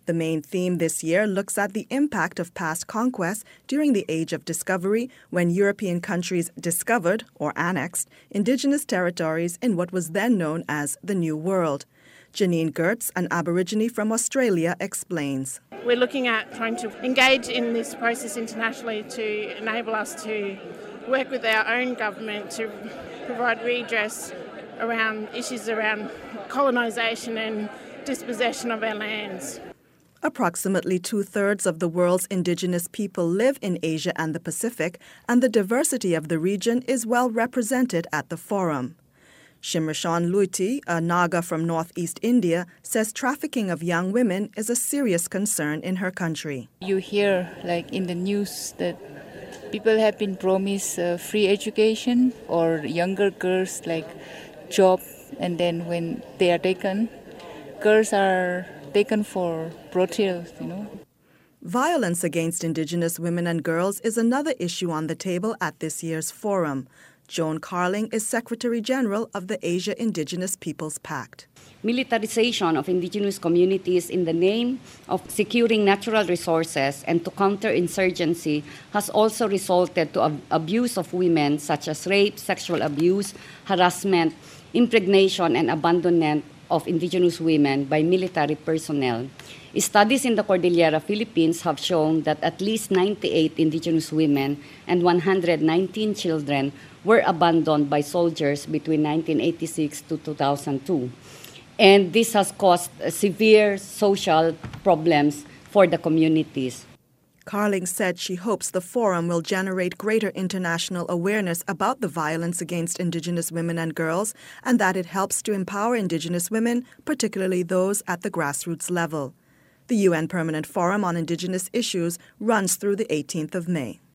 The main theme this year looks at the impact of past conquests during the Age of Discovery, when European countries discovered, or annexed, indigenous territories in what was then known as the New World. Janine Gertz, an Aborigine from Australia, explains. We're looking at trying to engage in this process internationally to enable us to work with our own government to provide redress around issues around colonisation and dispossession of our lands. Approximately two-thirds of the world's indigenous people live in Asia and the Pacific, and the diversity of the region is well represented at the forum. Shimrashan Luiti, a Naga from northeast India, says trafficking of young women is a serious concern in her country. You hear, like in the news, that people have been promised free education or younger girls, like job, and then when they are taken, girls are taken for brothels, Violence against Indigenous women and girls is another issue on the table at this year's forum. Joan Carling is Secretary General of the Asia Indigenous Peoples Pact. Militarization of indigenous communities in the name of securing natural resources and to counter insurgency has also resulted to abuse of women, such as rape, sexual abuse, harassment, impregnation, and abandonment of indigenous women by military personnel. Studies in the Cordillera Philippines have shown that at least 98 indigenous women and 119 children were abandoned by soldiers between 1986 to 2002. And this has caused severe social problems for the communities. Carling said she hopes the forum will generate greater international awareness about the violence against Indigenous women and girls, and that it helps to empower Indigenous women, particularly those at the grassroots level. The UN Permanent Forum on Indigenous Issues runs through the 18th of May.